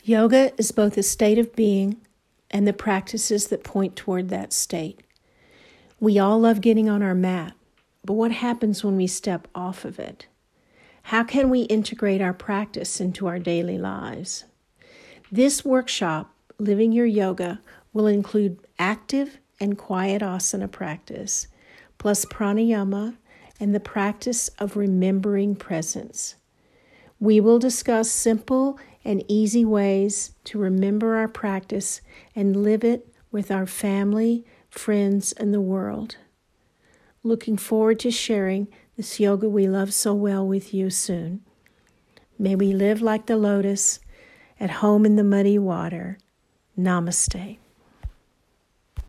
Yoga is both a state of being and the practices that point toward that state. We all love getting on our mat, but what happens when we step off of it? How can we integrate our practice into our daily lives? This workshop, Living Your Yoga, will include active and quiet asana practice, plus pranayama and the practice of remembering presence. We will discuss simple and easy ways to remember our practice and live it with our family, friends, and the world. Looking forward to sharing this yoga we love so well with you soon. May we live like the lotus, at home in the muddy water. Namaste.